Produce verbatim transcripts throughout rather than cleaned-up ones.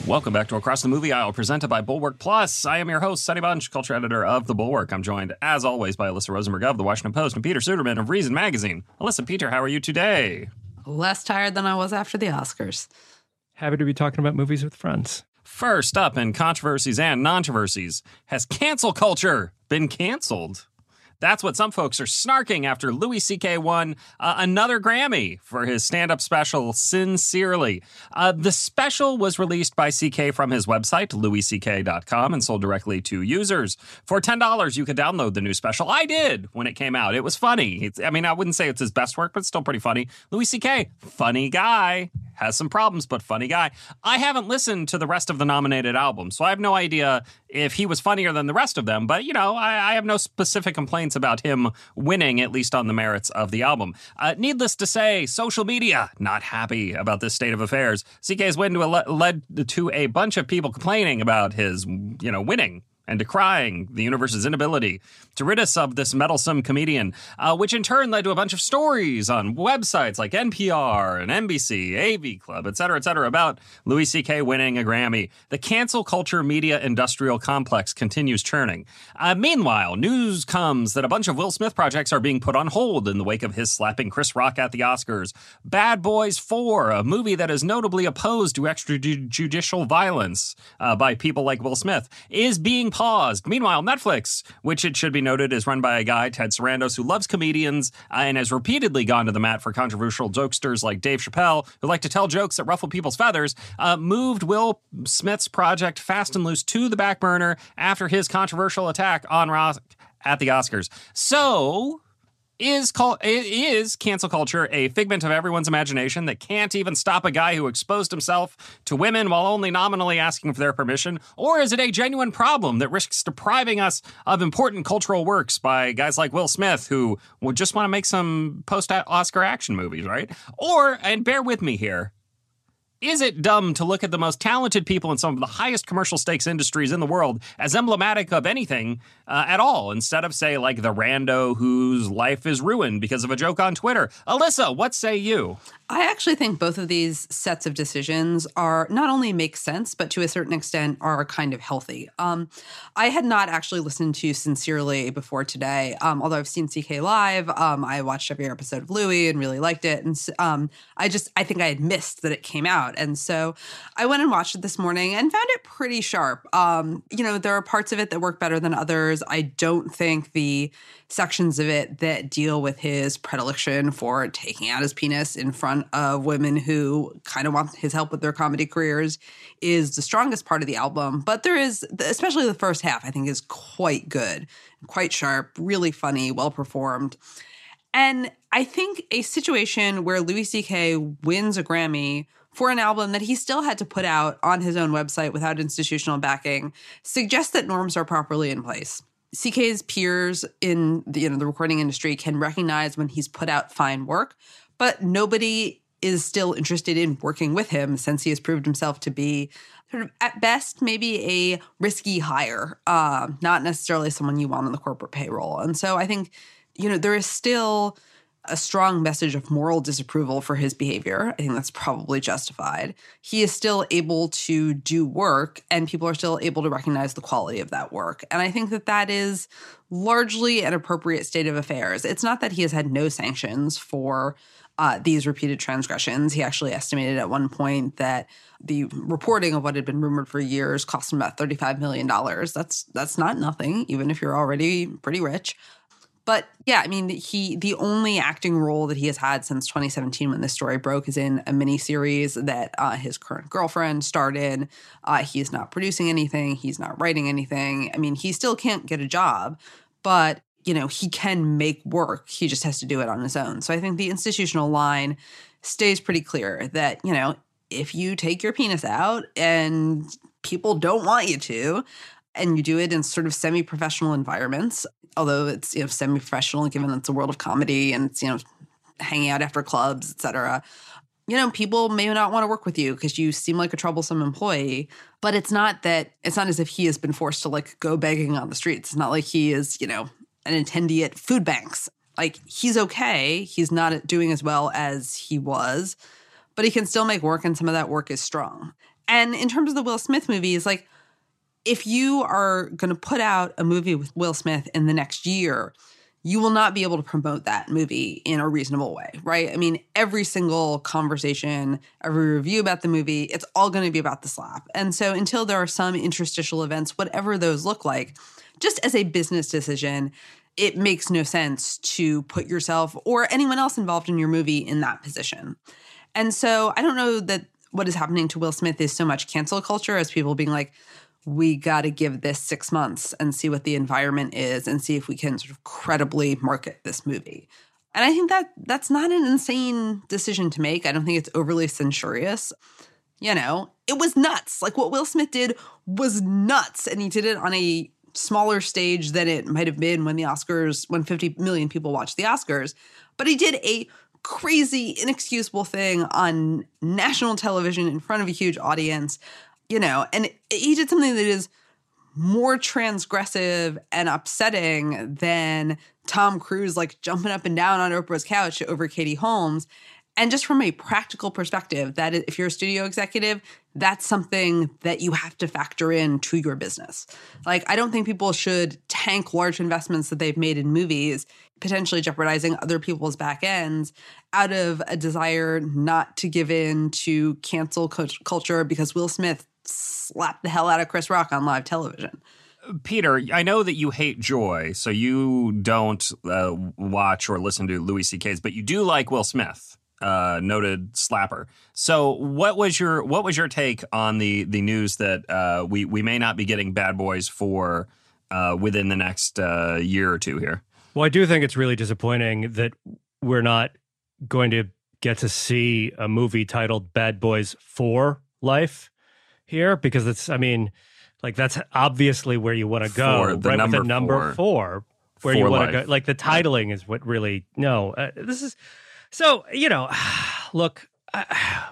Welcome back to Across the Movie Aisle, presented by Bulwark Plus. I am your host, Sonny Bunch, culture editor of The Bulwark. I'm joined, as always, by Alyssa Rosenberg of The Washington Post and Peter Suderman of Reason Magazine. Alyssa, Peter, how are you today? Less tired than I was after the Oscars. Happy to be talking about movies with friends. First up in controversies and controversies, has cancel culture been canceled? That's what some folks are snarking after Louis C K won uh, another Grammy for his stand-up special, Sincerely. Uh, the special was released by C K from his website, louis c k dot com, and sold directly to users. For ten dollars, you could download the new special. I did when it came out. It was funny. It's, I mean, I wouldn't say it's his best work, but it's still pretty funny. Louis C K, funny guy. Has some problems, but funny guy. I haven't listened to the rest of the nominated albums, so I have no idea if he was funnier than the rest of them. But, you know, I, I have no specific complaints about him winning, at least on the merits of the album. Uh, needless to say, social media not happy about this state of affairs. C K's win to a le- led to a bunch of people complaining about his, you know, winning and decrying the universe's inability to rid us of this meddlesome comedian, uh, which in turn led to a bunch of stories on websites like N P R and N B C, A V Club, et cetera, et cetera, about Louis C K winning a Grammy. The cancel culture media industrial complex continues churning. Uh, meanwhile, news comes that a bunch of Will Smith projects are being put on hold in the wake of his slapping Chris Rock at the Oscars. Bad Boys four, a movie that is notably opposed to extrajudicial violence uh, by people like Will Smith, is being paused. Meanwhile, Netflix, which it should be noted is run by a guy, Ted Sarandos, who loves comedians uh, and has repeatedly gone to the mat for controversial jokesters like Dave Chappelle, who like to tell jokes that ruffle people's feathers, uh, moved Will Smith's project Fast and Loose to the back burner after his controversial attack on Rock at the Oscars. So Is call, is cancel culture a figment of everyone's imagination that can't even stop a guy who exposed himself to women while only nominally asking for their permission? Or is it a genuine problem that risks depriving us of important cultural works by guys like Will Smith, who would just want to make some post-Oscar action movies, right? Or, and bear with me here, is it dumb to look at the most talented people in some of the highest commercial stakes industries in the world as emblematic of anything uh, at all, instead of, say, like the rando whose life is ruined because of a joke on Twitter? Alyssa, what say you? I actually think both of these sets of decisions are not only make sense, but to a certain extent are kind of healthy. Um, I had not actually listened to Sincerely before today, um, although I've seen C K live. Um, I watched every episode of Louis and really liked it. And um, I just, I think I had missed that it came out. And so I went and watched it this morning and found it pretty sharp. Um, you know, there are parts of it that work better than others. I don't think the sections of it that deal with his predilection for taking out his penis in front of women who kind of want his help with their comedy careers is the strongest part of the album. But there is, especially the first half, I think is quite good, quite sharp, really funny, well performed. And I think a situation where Louis C K wins a Grammy for an album that he still had to put out on his own website without institutional backing suggests that norms are properly in place. C K's peers in the, you know, the recording industry can recognize when he's put out fine work, but nobody is still interested in working with him since he has proved himself to be sort of, at best, maybe a risky hire, uh, not necessarily someone you want on the corporate payroll. And so I think, you know, there is still a strong message of moral disapproval for his behavior. I think that's probably justified. He is still able to do work, and people are still able to recognize the quality of that work. And I think that that is largely an appropriate state of affairs. It's not that he has had no sanctions for uh, these repeated transgressions. He actually estimated at one point that the reporting of what had been rumored for years cost him about thirty-five million dollars. That's that's not nothing, even if you're already pretty rich. But yeah, I mean, he the only acting role that he has had since twenty seventeen when this story broke is in a miniseries that uh, his current girlfriend starred in. Uh, he's not producing anything. He's not writing anything. I mean, he still can't get a job, but, you know, he can make work. He just has to do it on his own. So I think the institutional line stays pretty clear that, you know, if you take your penis out and people don't want you to, and you do it in sort of semi-professional environments, although it's, you know, semi-professional given it's a world of comedy and it's, you know, hanging out after clubs, et cetera, you know, people may not want to work with you because you seem like a troublesome employee. But it's not that, it's not as if he has been forced to, like, go begging on the streets. It's not like he is, you know, an attendee at food banks. Like, he's okay. He's not doing as well as he was, but he can still make work, and some of that work is strong. And in terms of the Will Smith movies, like, if you are going to put out a movie with Will Smith in the next year, you will not be able to promote that movie in a reasonable way, right? I mean, every single conversation, every review about the movie, it's all going to be about the slap. And so until there are some interstitial events, whatever those look like, just as a business decision, it makes no sense to put yourself or anyone else involved in your movie in that position. And so I don't know that what is happening to Will Smith is so much cancel culture as people being like, we got to give this six months and see what the environment is and see if we can sort of credibly market this movie. And I think that that's not an insane decision to make. I don't think it's overly censorious. You know, it was nuts. Like, what Will Smith did was nuts. And he did it on a smaller stage than it might have been when the Oscars, when fifty million people watched the Oscars. But he did a crazy, inexcusable thing on national television in front of a huge audience. You know, and he did something that is more transgressive and upsetting than Tom Cruise, like, jumping up and down on Oprah's couch over Katie Holmes. And just from a practical perspective, that is, if you're a studio executive, that's something that you have to factor in to your business. Like, I don't think people should tank large investments that they've made in movies, potentially jeopardizing other people's back ends out of a desire not to give in to cancel culture because Will Smith slapped the hell out of Chris Rock on live television. Peter, I know that you hate Joy, so you don't uh, watch or listen to Louis C K's, but you do like Will Smith, uh, noted slapper. So, what was your what was your take on the the news that uh, we we may not be getting Bad Boys four uh, within the next uh, year or two here? Well, I do think it's really disappointing that we're not going to get to see a movie titled Bad Boys for Life here, because it's, I mean, like, that's obviously where you want to go, for the right? number With the number four, four, where for you want life. to go. Like, the titling is what really, no, uh, this is, so, you know, look, uh,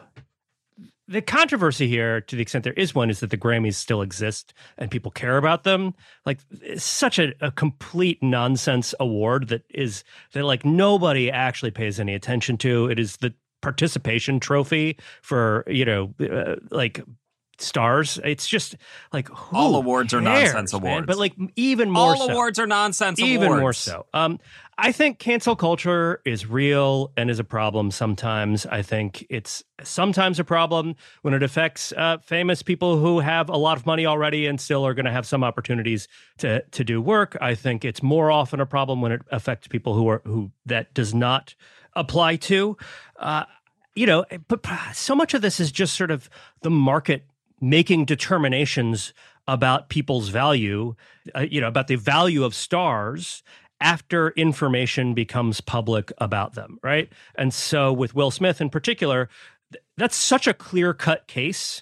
the controversy here, to the extent there is one, is that the Grammys still exist and people care about them. Like, it's such a, a complete nonsense award that is, that, like, nobody actually pays any attention to. It is the participation trophy for, you know, uh, like, stars. It's just like, who all awards are cares, nonsense man? awards. But, like, even more all so. awards are nonsense Even awards. more so. Um, I think cancel culture is real and is a problem sometimes. I think it's sometimes a problem when it affects uh, famous people who have a lot of money already and still are going to have some opportunities to to do work. I think it's more often a problem when it affects people who are who that does not apply to. Uh, you know, but so much of this is just sort of the market making determinations about people's value, uh, you know, about the value of stars after information becomes public about them, right? And so with Will Smith in particular, th- that's such a clear-cut case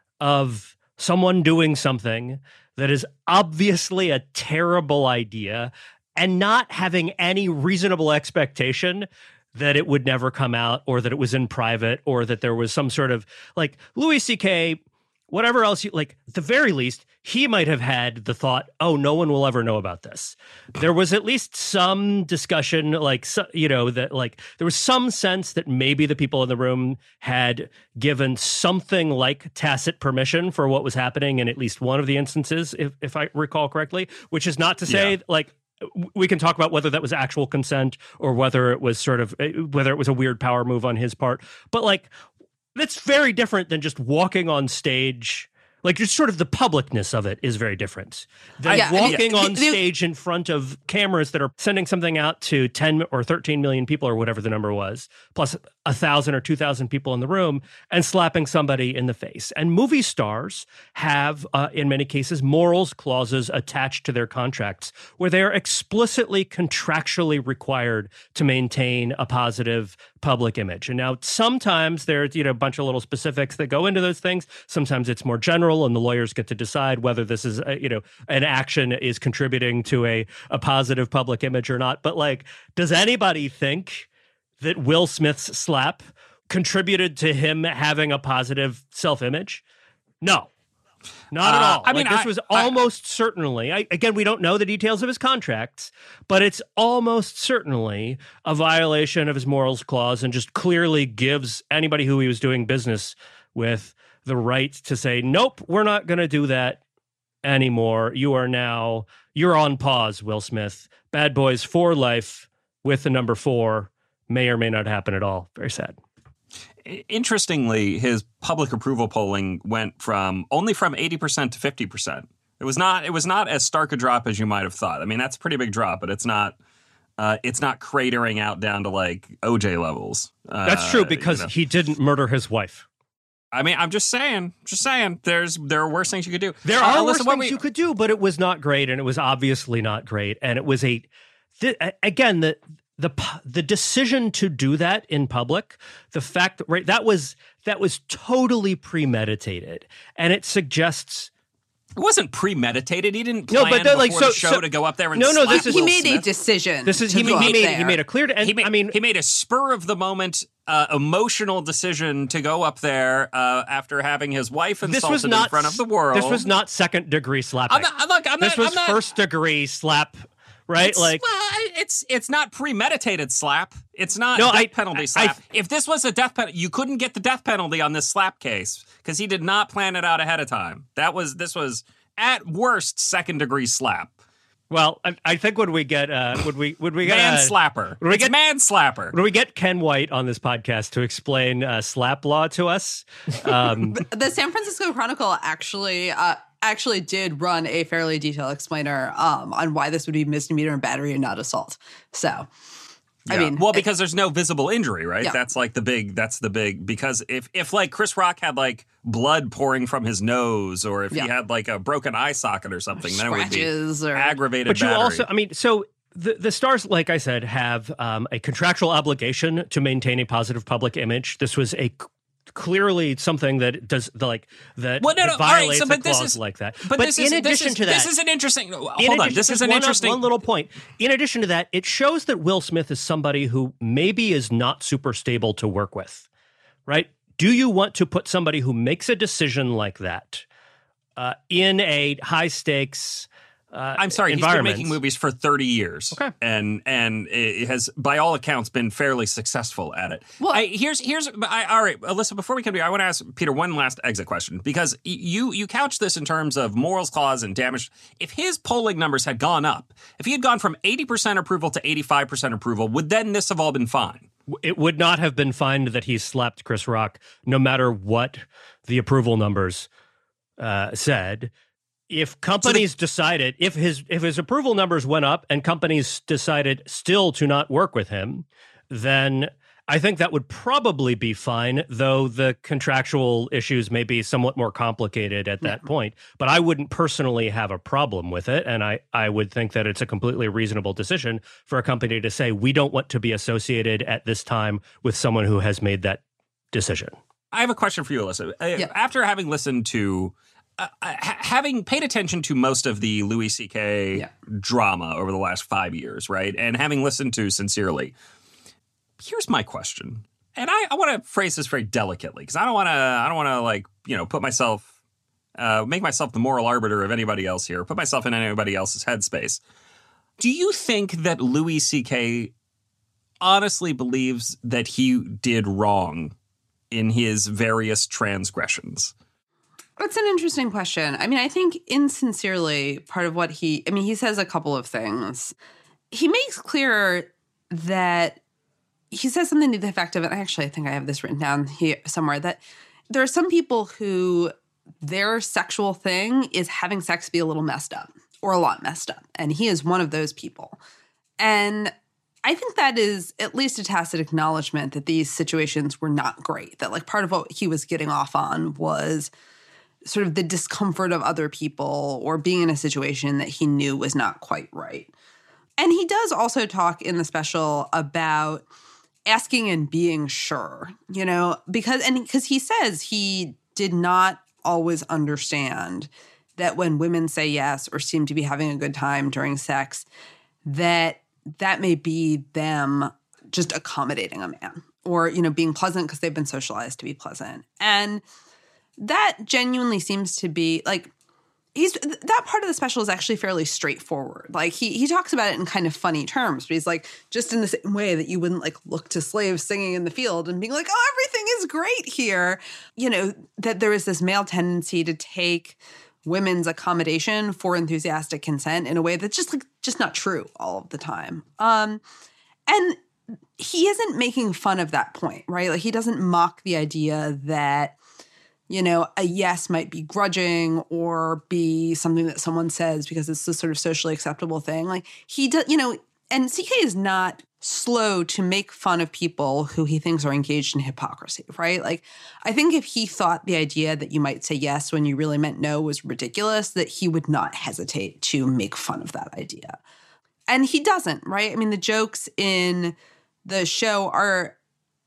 of someone doing something that is obviously a terrible idea and not having any reasonable expectation that it would never come out, or that it was in private, or that there was some sort of, like, Louis C K, whatever else you, like, at the very least, he might have had the thought, oh, no one will ever know about this. There was at least some discussion, like, so, you know, that, like, there was some sense that maybe the people in the room had given something like tacit permission for what was happening in at least one of the instances, if, if I recall correctly, which is not to say, Yeah. like, we can talk about whether that was actual consent or whether it was sort of, whether it was a weird power move on his part. But, like, that's very different than just walking on stage. Like, just sort of the publicness of it is very different than Yeah, I mean, walking on the- the- stage in front of cameras that are sending something out to ten or thirteen million people or whatever the number was, plus a thousand or two thousand people in the room, and slapping somebody in the face. And movie stars have, uh, in many cases, morals clauses attached to their contracts where they are explicitly contractually required to maintain a positive public image. And now sometimes there's, you know, a bunch of little specifics that go into those things. Sometimes it's more general, and the lawyers get to decide whether this is, a, you know, an action is contributing to a, a positive public image or not. But, like, does anybody think that Will Smith's slap contributed to him having a positive self-image? No. Not Uh, at all. I mean, like, this I- was I- almost certainly, I, again, we don't know the details of his contracts, but it's almost certainly a violation of his morals clause and just clearly gives anybody who he was doing business with the right to say, nope, we're not going to do that anymore. You are now, you're on pause, Will Smith. Bad Boys for life with the number four may or may not happen at all. Very sad. Interestingly, his public approval polling went from only from eighty percent to fifty percent. It was not it was not as stark a drop as you might have thought. I mean, that's a pretty big drop, but it's not uh, it's not cratering out down to like O J levels. Uh, that's true because you know. he didn't murder his wife. I mean, I'm just saying, just saying, there's there are worse things you could do. There uh, are worse listen, things we, you could do, but it was not great, and it was obviously not great, and it was a th- again the the the decision to do that in public, the fact that right that was that was totally premeditated, and it suggests. It wasn't premeditated. He didn't no, plan but then, like, before so, the show so, to go up there and no, no. slap This is he Will made Smith. a decision. This is to he, go he up made there. he made a clear. And, He made, I mean, he made a spur of the moment, uh, emotional decision to go up there uh, after having his wife insulted this was not in front of the world. This was not second degree slapping. I'm not, look, I'm this not, was I'm not, first degree slap. Right, it's, like well, it's it's not premeditated slap. It's not no, death I, penalty I, slap. I, if this was a death penalty, you couldn't get the death penalty on this slap case because he did not plan it out ahead of time. That was this was at worst second degree slap. Well, I, I think when we get uh, would we would we get man uh, slapper? Would we it's get man slapper? When we get Ken White on this podcast to explain uh, slap law to us, um, the San Francisco Chronicle actually. Uh, actually did run a fairly detailed explainer um, on why this would be misdemeanor and battery and not assault. So, I yeah. mean, well, because it, there's no visible injury, right? Yeah. That's like the big, that's the big, because if, if like Chris Rock had like blood pouring from his nose or if yeah. he had like a broken eye socket or something, or then it would be or, aggravated But you battery. also, I mean, so the, the stars, like I said, have um, a contractual obligation to maintain a positive public image. This was a clearly something that does the like that, well, no, no, that violates all right, so, a but this clause is, like that. But, But this in is, addition this is, to that, this is an interesting. Hold addition, on, this is an one, interesting. One little point. In addition to that, it shows that Will Smith is somebody who maybe is not super stable to work with, right? Do you want to put somebody who makes a decision like that uh, in a high stakes? Uh, I'm sorry, he's been making movies for thirty years. Okay. And and it has, by all accounts, been fairly successful at it. Well, I, here's, here's I, all right, Alyssa, before we come to you, I want to ask Peter one last exit question, because you, you couch this in terms of morals clause and damage. If his polling numbers had gone up, if he had gone from eighty percent approval to eighty-five percent approval, would then this have all been fine? It would not have been fine that he slapped Chris Rock, no matter what the approval numbers uh, said. If companies so the, decided, if his if his approval numbers went up and companies decided still to not work with him, then I think that would probably be fine, though the contractual issues may be somewhat more complicated at that yeah. point. But I wouldn't personally have a problem with it, and I, I would think that it's a completely reasonable decision for a company to say, we don't want to be associated at this time with someone who has made that decision. I have a question for you, Alyssa. Yeah. After having listened to Uh, ha- having paid attention to most of the Louis C K yeah. drama over the last five years, right, and having listened to Sincerely, here's my question, and I, I want to phrase this very delicately because I don't want to, I don't want to like you know put myself, uh, make myself the moral arbiter of anybody else here, put myself in anybody else's headspace. Do you think that Louis C K honestly believes that he did wrong in his various transgressions? That's an interesting question. I mean, I think insincerely, part of what he, I mean, he says a couple of things. He makes clear that he says something to the effect of, and actually I think I have this written down here somewhere, that there are some people who their sexual thing is having sex be a little messed up or a lot messed up. And he is one of those people. And I think that is at least a tacit acknowledgement that these situations were not great, that like part of what he was getting off on was sort of the discomfort of other people or being in a situation that he knew was not quite right. And he does also talk in the special about asking and being sure, you know, because and because he says he did not always understand that when women say yes or seem to be having a good time during sex, that that may be them just accommodating a man or, you know, being pleasant because they've been socialized to be pleasant. And that genuinely seems to be like, he's that part of the special is actually fairly straightforward. Like he he talks about it in kind of funny terms, but he's like, just in the same way that you wouldn't like look to slaves singing in the field and being like, oh, everything is great here. You know, that there is this male tendency to take women's accommodation for enthusiastic consent in a way that's just like just not true all of the time. Um, and he isn't making fun of that point, right? Like he doesn't mock the idea that, you know, a yes might be grudging or be something that someone says because it's a sort of socially acceptable thing. Like he does, you know, and C K is not slow to make fun of people who he thinks are engaged in hypocrisy, right? Like I think if he thought the idea that you might say yes when you really meant no was ridiculous, that he would not hesitate to make fun of that idea. And he doesn't, right? I mean, the jokes in the show are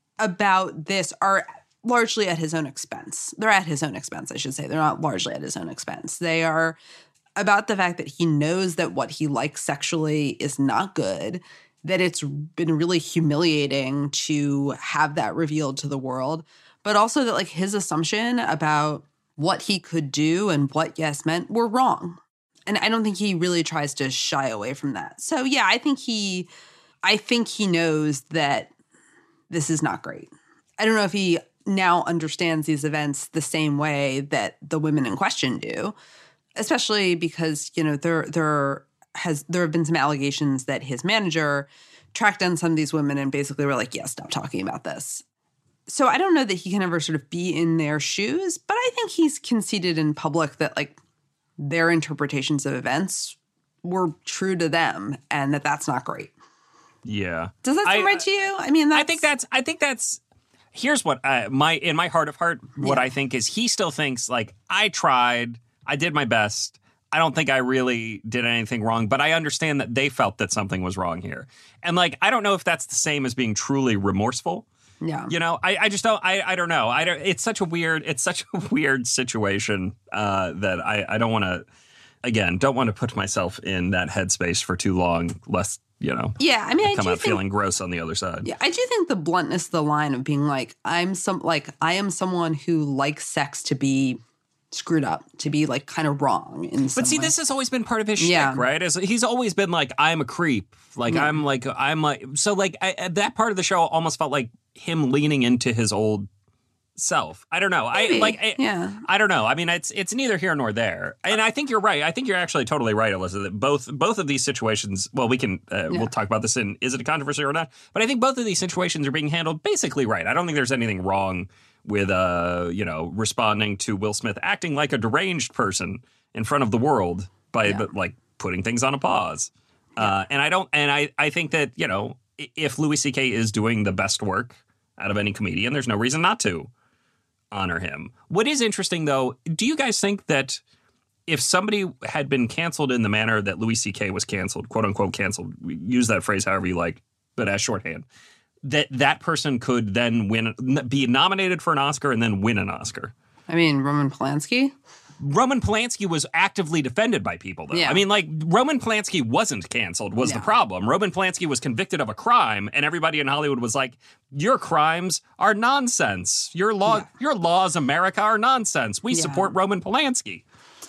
about this are largely at his own expense. They're at his own expense, I should say. They're not largely at his own expense. They are about the fact that he knows that what he likes sexually is not good, that it's been really humiliating to have that revealed to the world, but also that like his assumption about what he could do and what yes meant were wrong. And I don't think he really tries to shy away from that. So yeah, I think he I think he knows that this is not great. I don't know if he now understands these events the same way that the women in question do, especially because, you know, there there has there have been some allegations that his manager tracked down some of these women and basically were like, yeah, stop talking about this. So I don't know that he can ever sort of be in their shoes, but I think he's conceded in public that like their interpretations of events were true to them and that that's not great. Yeah. Does that seem I, right to you? I mean, that's... I think that's, I think that's, here's what I, my, in my heart of heart, what yeah. I think is he still thinks like, I tried, I did my best. I don't think I really did anything wrong, but I understand that they felt that something was wrong here. And like, I don't know if that's the same as being truly remorseful. Yeah. You know, I, I just don't, I, I don't know. I don't, it's such a weird, it's such a weird situation uh, that I, I don't want to, again, don't want to put myself in that headspace for too long, lest, you know, yeah, I mean, I come do out think, feeling gross on the other side. Yeah, I do think the bluntness of the line of being like, I'm some, like, I am someone who likes sex to be screwed up, to be like kind of wrong in some But see, way. This has always been part of his yeah. shtick, right? As he's always been like, I'm a creep. Like, yeah. I'm like, I'm like, so like I, that part of the show almost felt like him leaning into his old self. I don't know. Maybe. I like, I, yeah. I don't know. I mean, it's it's neither here nor there. And I think you're right. I think you're actually totally right, Alyssa, that both both of these situations, well, we can, uh, yeah. we'll talk about this in, is it a controversy or not? But I think both of these situations are being handled basically right. I don't think there's anything wrong with, uh, you know, responding to Will Smith acting like a deranged person in front of the world by, yeah. like, putting things on a pause. Yeah. Uh, and I don't, and I, I think that, you know, if Louis C K is doing the best work out of any comedian, there's no reason not to honor him. What is interesting, though, do you guys think that if somebody had been canceled in the manner that Louis C K was canceled, quote unquote canceled, use that phrase however you like, but as shorthand, that that person could then win, be nominated for an Oscar and then win an Oscar? I mean, Roman Polanski? Roman Polanski was actively defended by people, though. Yeah. I mean, like, Roman Polanski wasn't canceled was no. the problem. Roman Polanski was convicted of a crime, and everybody in Hollywood was like, your crimes are nonsense. Your law, yeah. your laws, America, are nonsense. We yeah. support Roman Polanski.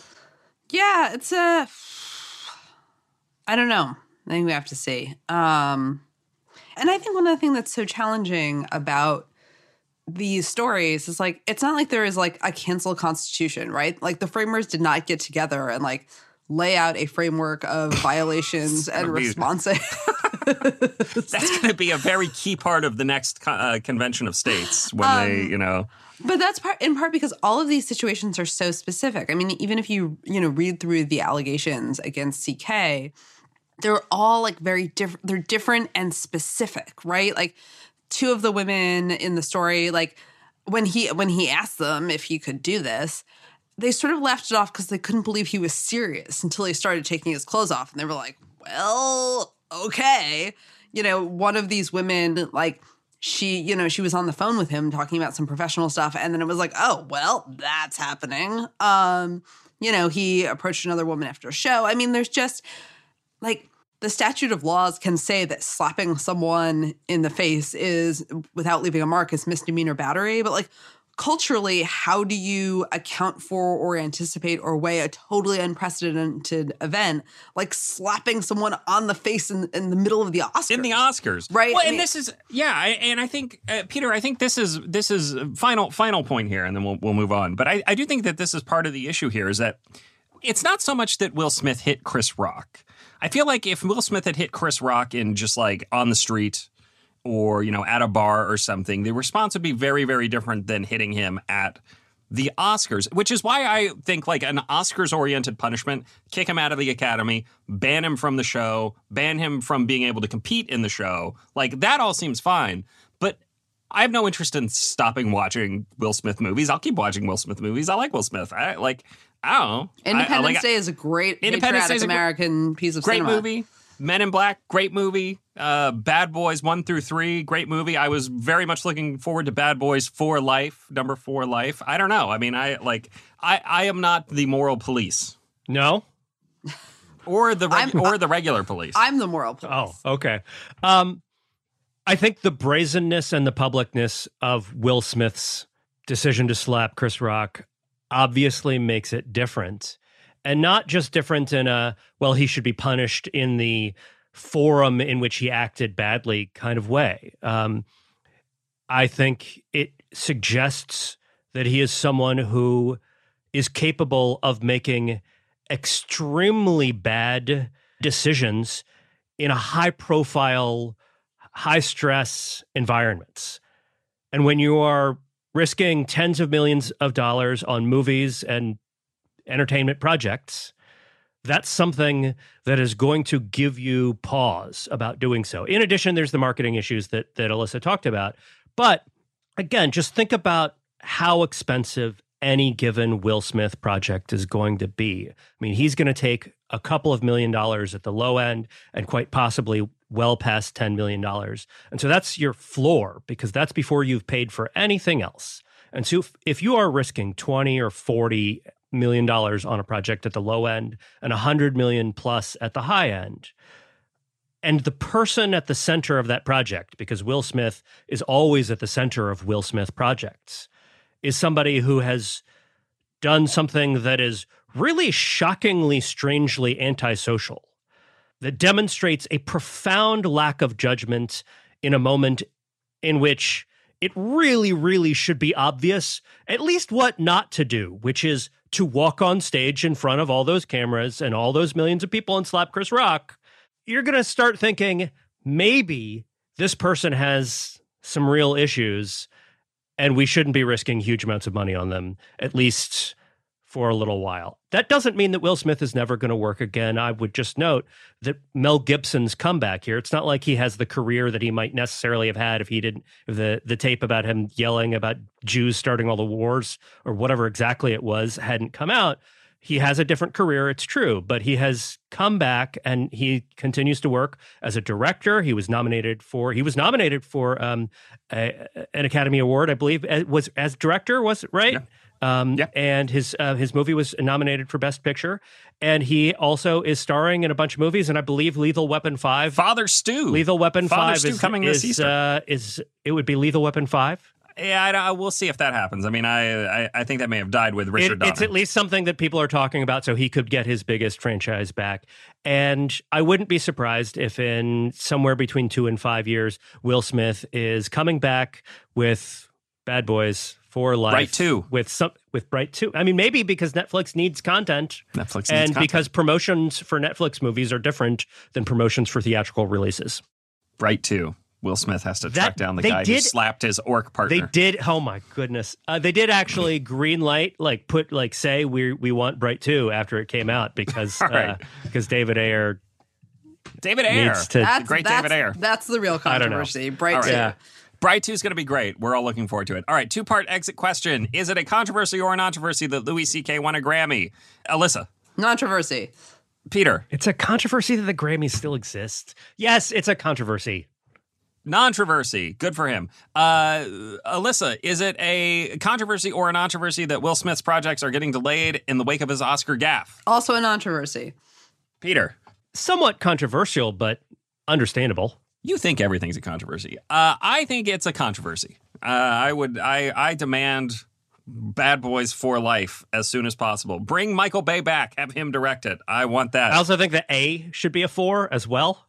Yeah, it's a... I don't know. I think we have to see. Um, and I think one of the things that's so challenging about these stories is like, it's not like there is like a cancel constitution, right? Like the framers did not get together and like lay out a framework of violations and responses. That's going to be a very key part of the next uh, convention of states when um, they, you know. But that's part in part because all of these situations are so specific. I mean, even if you, you know, read through the allegations against C K, they're all like very different. They're different and specific, right? Like, two of the women in the story, like when he when he asked them if he could do this, they sort of laughed it off because they couldn't believe he was serious until he started taking his clothes off. And they were like, well, okay. You know, one of these women, like she, you know, she was on the phone with him talking about some professional stuff. And then it was like, oh, well, that's happening. Um, you know, he approached another woman after a show. I mean, there's just like, the statute of laws can say that slapping someone in the face is, without leaving a mark, is misdemeanor battery. But like culturally, how do you account for or anticipate or weigh a totally unprecedented event like slapping someone on the face in, in the middle of the Oscars? In the Oscars, right? Well, I and mean, this is yeah, I, and I think uh, Peter, I think this is this is final final point here, and then we'll we'll move on. But I, I do think that this is part of the issue here is that it's not so much that Will Smith hit Chris Rock. I feel like if Will Smith had hit Chris Rock in just like on the street or, you know, at a bar or something, the response would be very, very different than hitting him at the Oscars, which is why I think like an Oscars-oriented punishment, kick him out of the Academy, ban him from the show, ban him from being able to compete in the show. Like that all seems fine. But I have no interest in stopping watching Will Smith movies. I'll keep watching Will Smith movies. I like Will Smith. I like, I don't know. Independence I, I like, Day is a great Independence patriotic American piece of great cinema. movie. Men in Black, great movie. Uh, Bad Boys one through three, great movie. I was very much looking forward to Bad Boys for Life, number four Life. I don't know. I mean, I like, I, I am not the moral police. No? Or the reg- or the regular police. I'm the moral police. Oh, okay. Um, I think the brazenness and the publicness of Will Smith's decision to slap Chris Rock obviously makes it different. And not just different in a, well, he should be punished in the forum in which he acted badly kind of way. Um, I think it suggests that he is someone who is capable of making extremely bad decisions in a high-profile, high-stress environments. And when you are risking tens of millions of dollars on movies and entertainment projects, that's something that is going to give you pause about doing so. In addition, there's the marketing issues that that Alyssa talked about. But again, just think about how expensive any given Will Smith project is going to be. I mean, he's going to take a couple of million dollars at the low end and quite possibly well past ten million dollars. And so that's your floor, because that's before you've paid for anything else. And so if, if you are risking twenty or forty million dollars on a project at the low end and one hundred million plus at the high end, and the person at the center of that project, because Will Smith is always at the center of Will Smith projects, is somebody who has done something that is really shockingly, strangely antisocial, that demonstrates a profound lack of judgment in a moment in which it really, really should be obvious at least what not to do, which is to walk on stage in front of all those cameras and all those millions of people and slap Chris Rock. You're going to start thinking, maybe this person has some real issues and we shouldn't be risking huge amounts of money on them, at least for a little while. That doesn't mean that Will Smith is never going to work again. I would just note that Mel Gibson's comeback here, it's not like he has the career that he might necessarily have had if he didn't, if the, the tape about him yelling about Jews starting all the wars or whatever exactly it was hadn't come out. He has a different career, it's true, but he has come back and he continues to work as a director. He was nominated for, he was nominated for um, a, an Academy Award, I believe, as, was as director, was it right? Yeah. Um, yeah. And his uh, his movie was nominated for Best Picture. And he also is starring in a bunch of movies. And I believe Lethal Weapon five. Father Stu. Lethal Weapon Father five Stu is, coming is, this Easter. Uh, is, it would be Lethal Weapon five. Yeah, I, I, we'll see if that happens. I mean, I I, I think that may have died with Richard it, Donner. It's at least something that people are talking about, so he could get his biggest franchise back. And I wouldn't be surprised if in somewhere between two and five years, Will Smith is coming back with Bad Boys for Life. Bright two. With some with Bright two. I mean, maybe because Netflix needs content. Netflix needs and content. because promotions for Netflix movies are different than promotions for theatrical releases. Bright two. Will Smith has to That- track down the they guy did- who slapped his orc partner. They did. Oh my goodness! Uh, they did actually green light, like put, like say we we want Bright two after it came out because All right. uh, because David Ayer David Ayer. needs to. That's, great that's, David Ayer. That's the real I don't know. controversy. Bright All right. two. Yeah. Bright two is going to be great. We're all looking forward to it. All right, two-part exit question. Is it a controversy or a controversy that Louis C K won a Grammy? Alyssa. Controversy. Peter. It's a controversy that the Grammys still exist. Yes, it's a controversy. Controversy. Good for him. Uh, Alyssa, is it a controversy or a controversy that Will Smith's projects are getting delayed in the wake of his Oscar gaffe? Also a controversy. Peter. Somewhat controversial, but understandable. You think everything's a controversy. Uh, I think it's a controversy. Uh, I would. I. I demand Bad Boys for Life as soon as possible. Bring Michael Bay back. Have him direct it. I want that. I also think the A should be a four as well.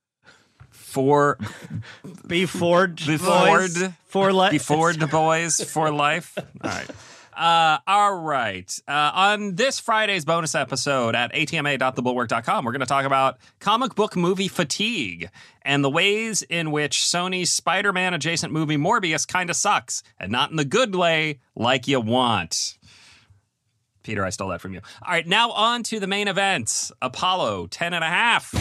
For be Ford be boys Ford for life. Be Ford boys for life. All right. Uh, all right. Uh, on this Friday's bonus episode at a t m a dot the bulwark dot com, we're going to talk about comic book movie fatigue and the ways in which Sony's Spider-Man adjacent movie Morbius kind of sucks, and not in the good way like you want. Peter, I stole that from you. All right, now on to the main event, Apollo ten and a half.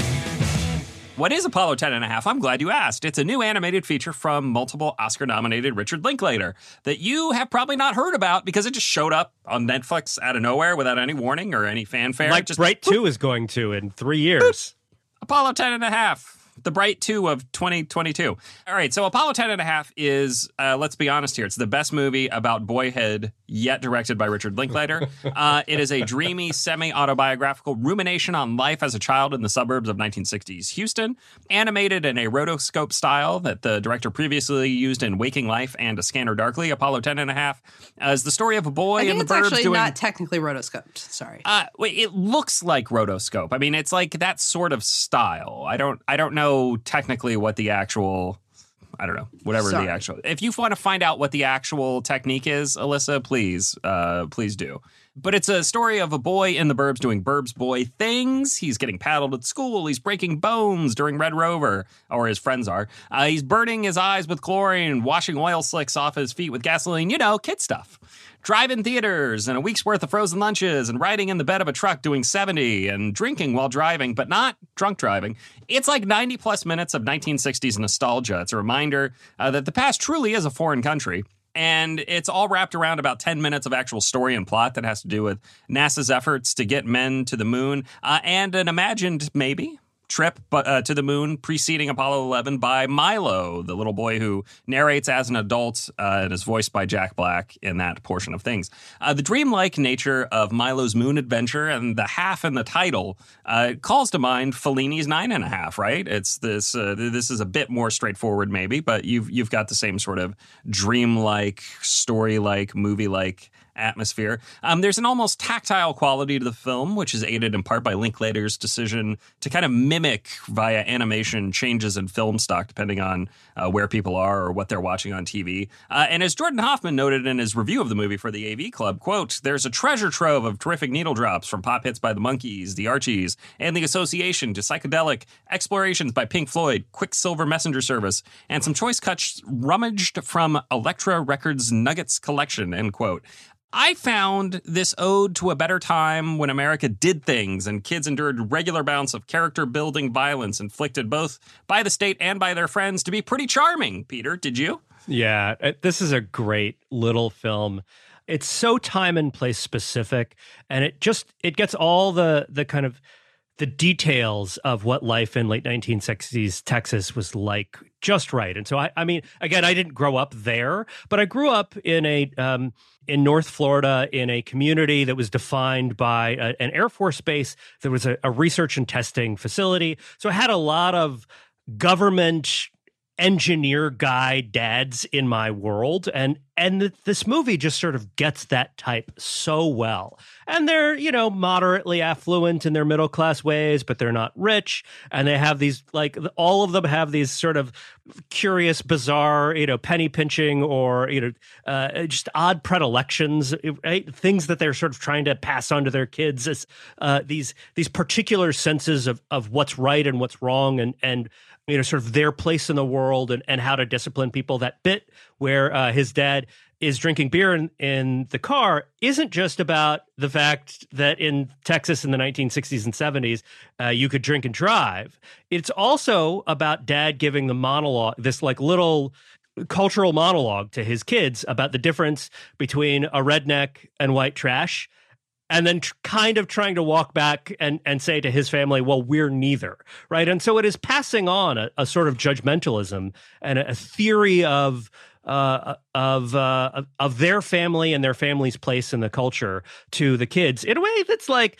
What is Apollo ten and a half? I'm glad you asked. It's a new animated feature from multiple Oscar-nominated Richard Linklater that you have probably not heard about because it just showed up on Netflix out of nowhere without any warning or any fanfare. Like just, Bright two is going to in three years. Apollo ten and a half. The Bright two of twenty twenty-two. All right, so Apollo ten and a half is, uh, let's be honest here, it's the best movie about boyhood yet directed by Richard Linklater. Uh, it is a dreamy, semi-autobiographical rumination on life as a child in the suburbs of nineteen sixties Houston, animated in a rotoscope style that the director previously used in Waking Life and A Scanner Darkly. Apollo ten and a half is the story of a boy I think in the it's burbs actually doing... not technically rotoscoped. Sorry. Uh, wait, it looks like rotoscope. I mean, it's like that sort of style. I don't, I don't know technically what the actual, I don't know, whatever Sorry. the actual. If you want to find out what the actual technique is, Alyssa, please, uh, please do. But it's a story of a boy in the burbs doing burbs boy things. He's getting paddled at school. He's breaking bones during Red Rover, or his friends are. Uh, he's burning his eyes with chlorine, washing oil slicks off his feet with gasoline. You know, kid stuff. Drive-in theaters and a week's worth of frozen lunches and riding in the bed of a truck doing seventy and drinking while driving, but not drunk driving. It's like ninety plus minutes of nineteen sixties nostalgia. It's a reminder uh, that the past truly is a foreign country. And it's all wrapped around about ten minutes of actual story and plot that has to do with NASA's efforts to get men to the moon uh, and an imagined, maybe, trip uh, to the moon preceding Apollo eleven by Milo, the little boy who narrates as an adult uh, and is voiced by Jack Black in that portion of things. Uh, the dreamlike nature of Milo's moon adventure and the half in the title uh, calls to mind Fellini's Nine and a Half, right? It's this. Uh, this is a bit more straightforward, maybe, but you've you've got the same sort of dreamlike, story-like, movie-like atmosphere. Um, there's an almost tactile quality to the film, which is aided in part by Linklater's decision to kind of mimic via animation changes in film stock, depending on uh, where people are or what they're watching on T V. Uh, and as Jordan Hoffman noted in his review of the movie for the A V Club, quote, there's a treasure trove of terrific needle drops from pop hits by the Monkees, the Archies, and the Association to psychedelic explorations by Pink Floyd, Quicksilver Messenger Service, and some choice cuts rummaged from Elektra Records' Nuggets collection, end quote. I found this ode to a better time when America did things and kids endured regular bouts of character-building violence inflicted both by the state and by their friends to be pretty charming. Peter, did you? Yeah, this is a great little film. It's so time and place specific, and it just it gets all the the kind of the details of what life in late nineteen sixties Texas was like just right. And so, I, I mean, again, I didn't grow up there, but I grew up in a um, in North Florida in a community that was defined by a, an Air Force base. There was a, a research and testing facility. So I had a lot of government engineer guy dads in my world, and and th- this movie just sort of gets that type so well. And they're, you know, moderately affluent in their middle class ways, but they're not rich, and they have these, like, all of them have these sort of curious, bizarre, you know, penny pinching or, you know, uh, just odd predilections, right? Things that they're sort of trying to pass on to their kids as uh, these these particular senses of of what's right and what's wrong, and and you know, sort of their place in the world and, and how to discipline people. That bit where uh, his dad is drinking beer in, in the car isn't just about the fact that in Texas in the nineteen sixties and seventies, uh, you could drink and drive. It's also about dad giving the monologue, this like little cultural monologue to his kids about the difference between a redneck and white trash, and then tr- kind of trying to walk back and, and say to his family, well, we're neither, right? And so it is passing on a, a sort of judgmentalism and a, a theory of uh, of uh, of their family and their family's place in the culture to the kids in a way that's like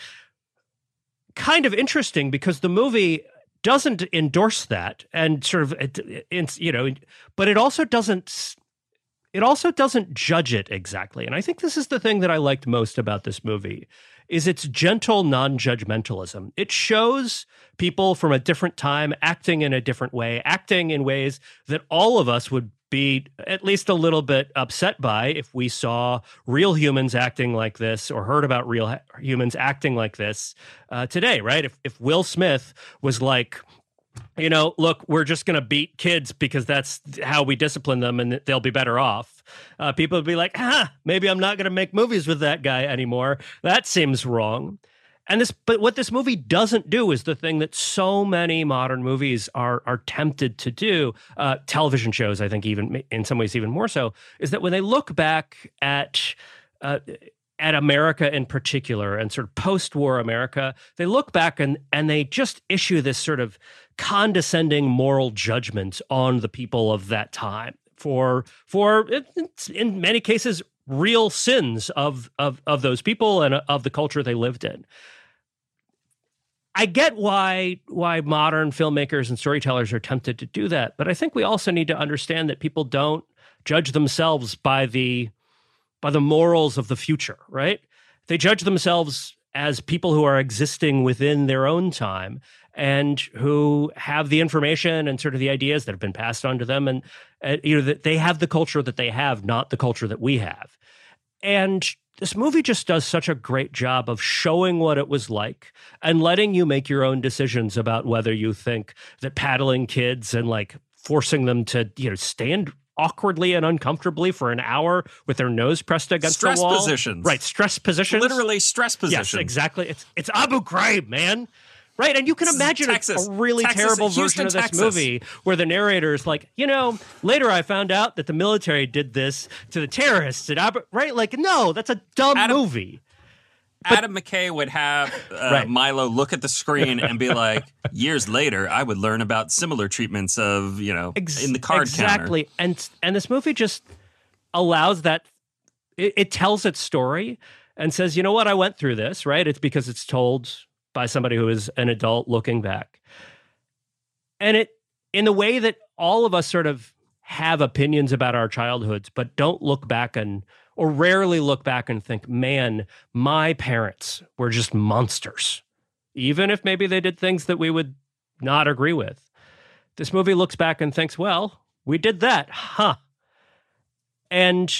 kind of interesting, because the movie doesn't endorse that and sort of, it, it's, you know, but it also doesn't it also doesn't judge it exactly. And I think this is the thing that I liked most about this movie, is its gentle non-judgmentalism. It shows people from a different time acting in a different way, acting in ways that all of us would be at least a little bit upset by if we saw real humans acting like this or heard about real ha- humans acting like this uh, today, right? If if Will Smith was like, you know, look, we're just going to beat kids because that's how we discipline them and they'll be better off. Uh, people would be like, ah, maybe I'm not going to make movies with that guy anymore. That seems wrong. And this, but what this movie doesn't do is the thing that so many modern movies are are tempted to do. Uh, television shows, I think, even in some ways, even more so, is that when they look back at uh, at America in particular and sort of post-war America, they look back and and they just issue this sort of condescending moral judgment on the people of that time for for in many cases real sins of of of those people and of the culture they lived in. I get why why modern filmmakers and storytellers are tempted to do that, but I think we also need to understand that people don't judge themselves by the by the morals of the future, right? They judge themselves as people who are existing within their own time and who have the information and sort of the ideas that have been passed on to them, and uh, you know that they have the culture that they have, not the culture that we have. And this movie just does such a great job of showing what it was like and letting you make your own decisions about whether you think that paddling kids and like forcing them to, you know, stand awkwardly and uncomfortably for an hour with their nose pressed against stress the wall. Stress positions. Right, stress positions. Literally stress positions. Yes, exactly. It's it's Abu Ghraib, man. Right, and you can imagine Texas. a, a really Texas, terrible Houston, version of this Texas. movie where the narrator is like, you know, later I found out that the military did this to the terrorists. At Ab-, right? Like, no, that's a dumb Adam, movie. But, Adam McKay would have uh, right. Milo look at the screen and be like, years later, I would learn about similar treatments of, you know, Ex- in the card exactly. counter. And, and this movie just allows that, it, it tells its story and says, you know what, I went through this, right? It's because it's told by somebody who is an adult looking back. And it, in the way that all of us sort of have opinions about our childhoods, but don't look back and, or rarely look back and think, man, my parents were just monsters. Even if maybe they did things that we would not agree with. This movie looks back and thinks, well, we did that, huh? And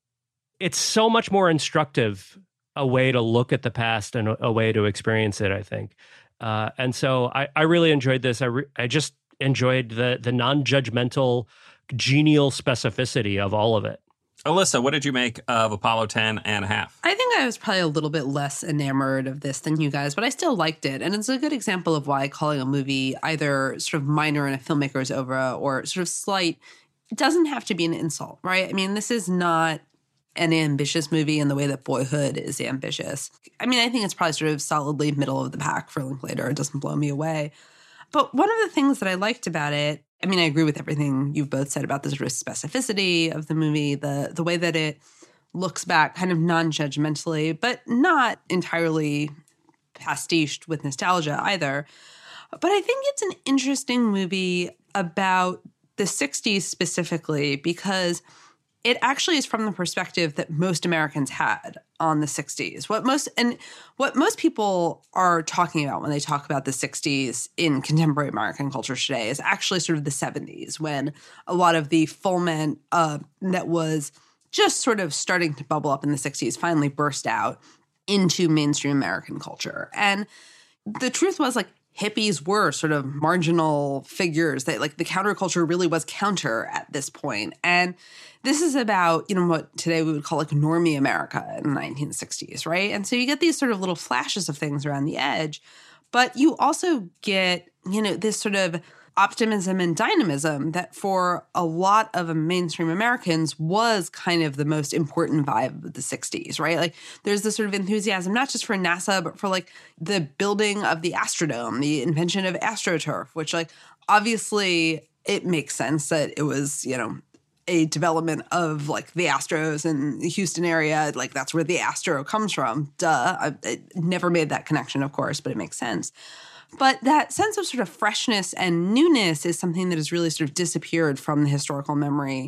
it's so much more instructive a way to look at the past and a, a way to experience it, I think. Uh, and so I, I really enjoyed this. I re- I just enjoyed the the non-judgmental, genial specificity of all of it. Alyssa, what did you make of Apollo ten and a half? I think I was probably a little bit less enamored of this than you guys, but I still liked it. And it's a good example of why calling a movie either sort of minor in a filmmaker's oeuvre or sort of slight, it doesn't have to be an insult, right? I mean, this is not an ambitious movie in the way that Boyhood is ambitious. I mean, I think it's probably sort of solidly middle of the pack for Linklater. It doesn't blow me away. But one of the things that I liked about it, I mean, I agree with everything you've both said about the sort of specificity of the movie, the the way that it looks back kind of non-judgmentally, but not entirely pastiched with nostalgia either. But I think it's an interesting movie about the sixties specifically because it actually is from the perspective that most Americans had on the sixties. What most and what most people are talking about when they talk about the sixties in contemporary American culture today is actually sort of the seventies, when a lot of the foment uh, that was just sort of starting to bubble up in the sixties finally burst out into mainstream American culture. And the truth was, like, hippies were sort of marginal figures. That, like, the counterculture really was counter at this point. And this is about, you know, what today we would call like normie America in the nineteen sixties, right? And so you get these sort of little flashes of things around the edge, but you also get, you know, this sort of optimism and dynamism that for a lot of mainstream Americans was kind of the most important vibe of the sixties, right? Like there's this sort of enthusiasm, not just for NASA, but for like the building of the Astrodome, the invention of AstroTurf, which like obviously it makes sense that it was, you know, a development of like the Astros in the Houston area. Like that's where the Astro comes from. Duh. I, I never made that connection, of course, but it makes sense. But that sense of sort of freshness and newness is something that has really sort of disappeared from the historical memory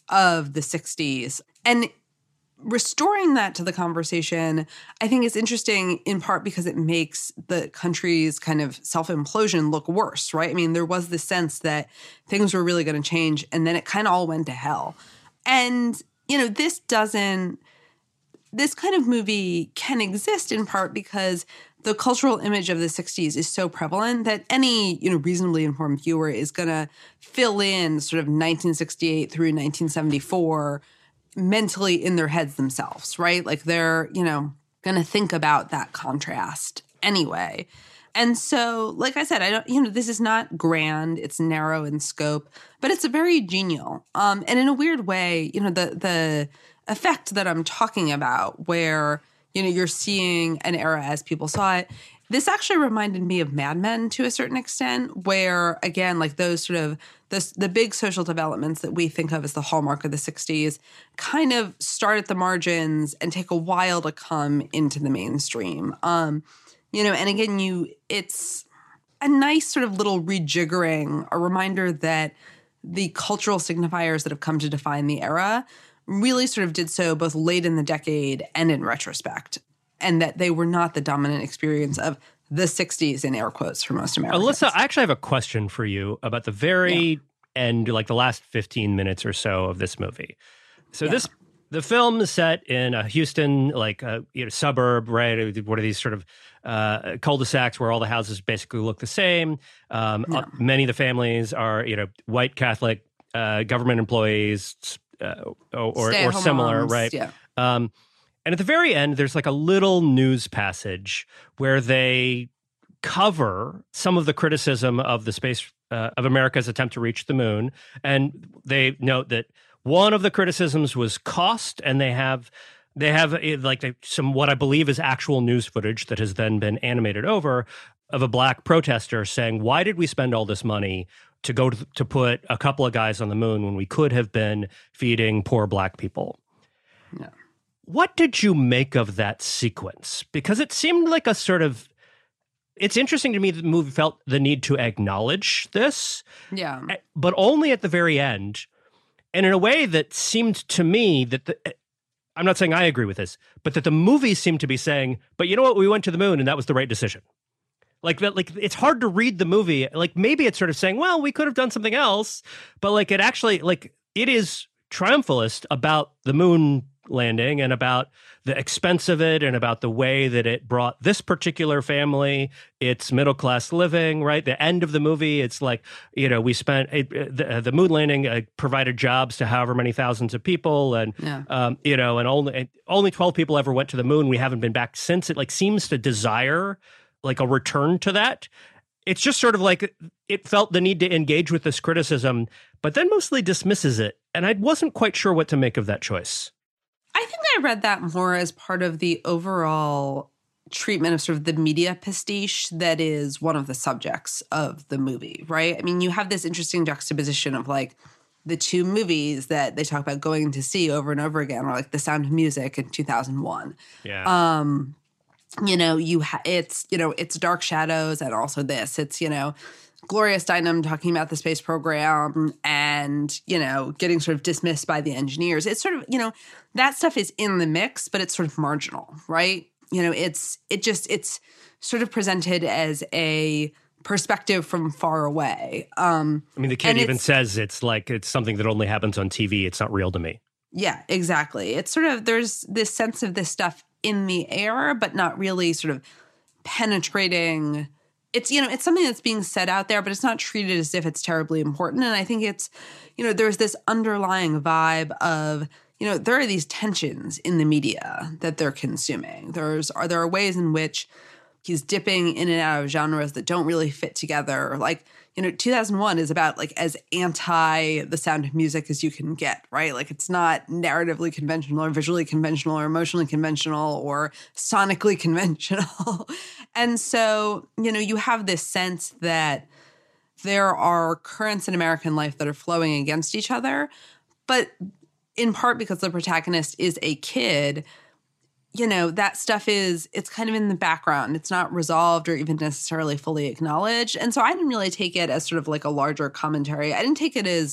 of the sixties. And restoring that to the conversation, I think is interesting in part because it makes the country's kind of self-implosion look worse, right? I mean, there was this sense that things were really going to change, and then it kind of all went to hell. And, you know, this doesn't, this kind of movie can exist in part because the cultural image of the sixties is so prevalent that any, you know, reasonably informed viewer is going to fill in sort of nineteen sixty-eight through nineteen seventy-four mentally in their heads themselves, right? Like they're, you know, going to think about that contrast anyway. And so, like I said, I don't, you know, this is not grand, it's narrow in scope, but it's a very genial. Um, and in a weird way, you know, the the effect that I'm talking about where, you know, you're seeing an era as people saw it, this actually reminded me of Mad Men to a certain extent, where, again, like those sort of the, the big social developments that we think of as the hallmark of the sixties kind of start at the margins and take a while to come into the mainstream. Um, you know, and again, you it's a nice sort of little rejiggering, a reminder that the cultural signifiers that have come to define the era really sort of did so both late in the decade and in retrospect, and that they were not the dominant experience of the sixties in air quotes for most Americans. Alyssa, I actually have a question for you about the very yeah. end, like the last fifteen minutes or so of this movie. So yeah. this, the film is set in a Houston, like a you know, suburb, right? One of these sort of uh, cul-de-sacs where all the houses basically look the same. Um, yeah. Many of the families are, you know, white Catholic uh, government employees uh, or, or, or similar, moms. right? Yeah. Um, And at the very end, there's like a little news passage where they cover some of the criticism of the space uh, of America's attempt to reach the moon. And they note that one of the criticisms was cost, and they have they have like some what I believe is actual news footage that has then been animated over of a black protester saying, "Why did we spend all this money to go to, to put a couple of guys on the moon when we could have been feeding poor black people?" Yeah. What did you make of that sequence? Because it seemed like a sort of, it's interesting to me that the movie felt the need to acknowledge this. Yeah. But only at the very end. And in a way that seemed to me that, the, I'm not saying I agree with this, but that the movie seemed to be saying, but you know what, we went to the moon and that was the right decision. Like that, like it's hard to read the movie. Like maybe it's sort of saying, well, we could have done something else. But like it actually, like it is triumphalist about the moon landing and about the expense of it and about the way that it brought this particular family its middle-class living, right? The end of the movie, it's like, you know, we spent it, the, the moon landing uh, provided jobs to however many thousands of people, and yeah. um, you know, and only only twelve people ever went to the moon. We haven't been back since. It like seems to desire like a return to that. It's just sort of like it felt the need to engage with this criticism, but then mostly dismisses it. And I wasn't quite sure what to make of that choice. I think I read that more as part of the overall treatment of sort of the media pastiche that is one of the subjects of the movie, right? I mean, you have this interesting juxtaposition of like the two movies that they talk about going to see over and over again, or like The Sound of Music in two thousand one. Yeah. Um, you know, you ha- it's, you know, it's Dark Shadows, and also this. It's, you know, Gloria Steinem talking about the space program and, you know, getting sort of dismissed by the engineers. It's sort of, you know, that stuff is in the mix, but it's sort of marginal, right? You know, it's, it just, it's sort of presented as a perspective from far away. Um, I mean, the kid even says it's like, it's something that only happens on T V. It's not real to me. Yeah, exactly. It's sort of, there's this sense of this stuff in the air, but not really sort of penetrating. It's, you know, it's something that's being said out there, but it's not treated as if it's terribly important. And I think it's, you know, there's this underlying vibe of, you know, there are these tensions in the media that they're consuming. There's are there are ways in which he's dipping in and out of genres that don't really fit together. Like, you know, two thousand one is about like as anti The Sound of Music as you can get, right? Like it's not narratively conventional or visually conventional or emotionally conventional or sonically conventional. And so, you know, you have this sense that there are currents in American life that are flowing against each other, but in part because the protagonist is a kid, you know, that stuff is, it's kind of in the background. It's not resolved or even necessarily fully acknowledged. And so I didn't really take it as sort of like a larger commentary. I didn't take it as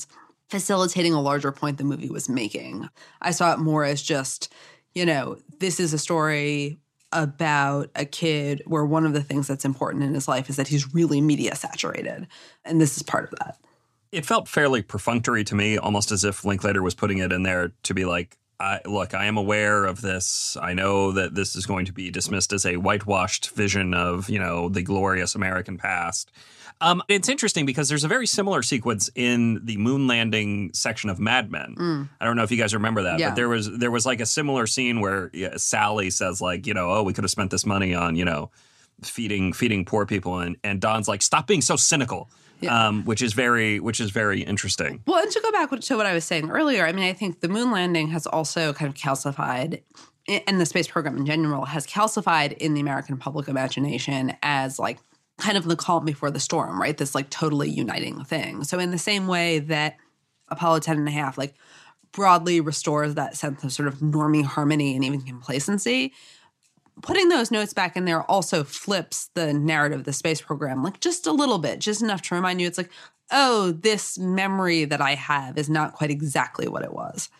facilitating a larger point the movie was making. I saw it more as just, you know, this is a story about a kid where one of the things that's important in his life is that he's really media saturated. And this is part of that. It felt fairly perfunctory to me, almost as if Linklater was putting it in there to be like, I, look, I am aware of this. I know that this is going to be dismissed as a whitewashed vision of, you know, the glorious American past. Um, it's interesting because there's a very similar sequence in the moon landing section of Mad Men. Mm. I don't know if you guys remember that, yeah. but there was there was like a similar scene where yeah, Sally says like, you know, oh, we could have spent this money on, you know, feeding feeding poor people. And, and Don's like, stop being so cynical. Yeah. Um, which is very, which is very interesting. Well, and to go back to what I was saying earlier, I mean, I think the moon landing has also kind of calcified, and the space program in general has calcified in the American public imagination as like kind of the calm before the storm, right? This like totally uniting thing. So in the same way that Apollo ten and a half like broadly restores that sense of sort of normie harmony and even complacency, putting those notes back in there also flips the narrative of the space program, like just a little bit, just enough to remind you it's like, oh, this memory that I have is not quite exactly what it was.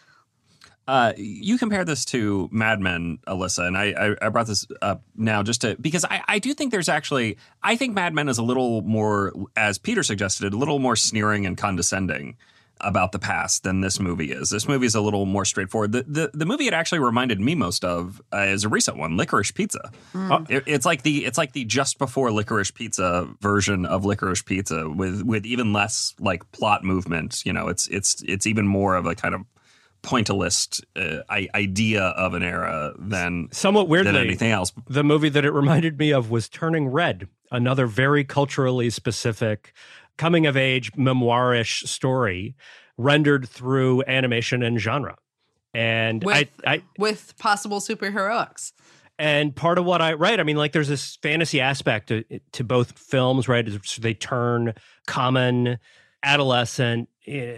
Uh, you compare this to Mad Men, Alyssa, and I, I, I brought this up now just to because I, I do think there's actually I think Mad Men is a little more, as Peter suggested, a little more sneering and condescending about the past than this movie is. This movie is a little more straightforward. The the, the movie it actually reminded me most of uh, is a recent one, Licorice Pizza. Mm. It, it's like the it's like the just before Licorice Pizza version of Licorice Pizza with with even less like plot movement. You know, it's it's it's even more of a kind of pointillist uh, idea of an era than somewhat weirdly than anything else. The movie that it reminded me of was Turning Red, another very culturally specific coming of age memoirish story rendered through animation and genre. And with, I, I with possible superheroics. And part of what I right, I mean, like there's this fantasy aspect to, to both films, right? They turn common adolescent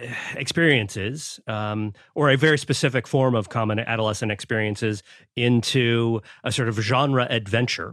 experiences um, or a very specific form of common adolescent experiences into a sort of genre adventure.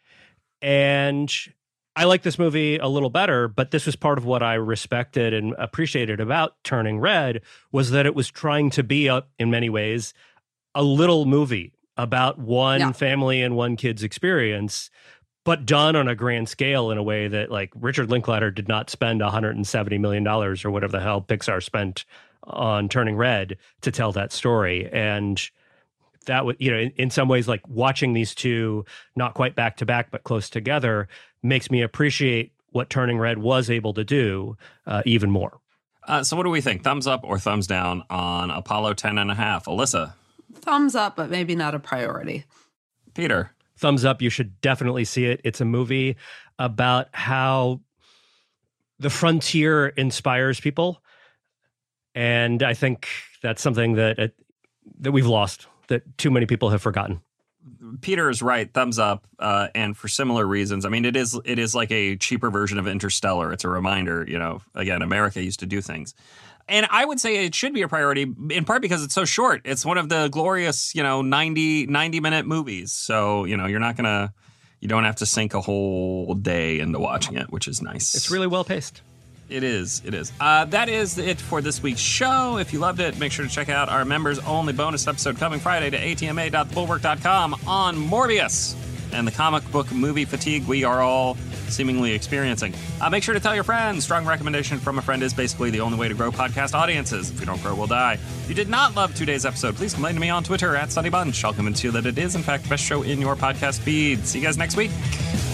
And I like this movie a little better, but this was part of what I respected and appreciated about Turning Red was that it was trying to be, a, in many ways, a little movie about one yeah. family and one kid's experience, but done on a grand scale in a way that, like, Richard Linklater did not spend one hundred seventy million dollars or whatever the hell Pixar spent on Turning Red to tell that story. And that would, you know, in, in some ways, like watching these two, not quite back to back, but close together, makes me appreciate what Turning Red was able to do uh, even more. Uh, so what do we think? Thumbs up or thumbs down on Apollo ten and a half? Alyssa? Thumbs up, but maybe not a priority. Peter? Thumbs up. You should definitely see it. It's a movie about how the frontier inspires people. And I think that's something that uh, that we've lost, that too many people have forgotten. Peter is right. Thumbs up. Uh, and for similar reasons. I mean, it is it is like a cheaper version of Interstellar. It's a reminder, you know, again, America used to do things. And I would say it should be a priority, in part because it's so short. It's one of the glorious, you know, ninety, ninety minute movies. So, you know, you're not going to, you don't have to sink a whole day into watching it, which is nice. It's really well paced. It is. It is. Uh, that is it for this week's show. If you loved it, make sure to check out our members-only bonus episode coming Friday to A T M A dot the bulwark dot com on Morbius and the comic book movie fatigue we are all seemingly experiencing. Uh, make sure to tell your friends. Strong recommendation from a friend is basically the only way to grow podcast audiences. If you don't grow, we'll die. If you did not love today's episode, please complain to me on Twitter at Sunny Bunch. I'll convince you that it is, in fact, the best show in your podcast feed. See you guys next week.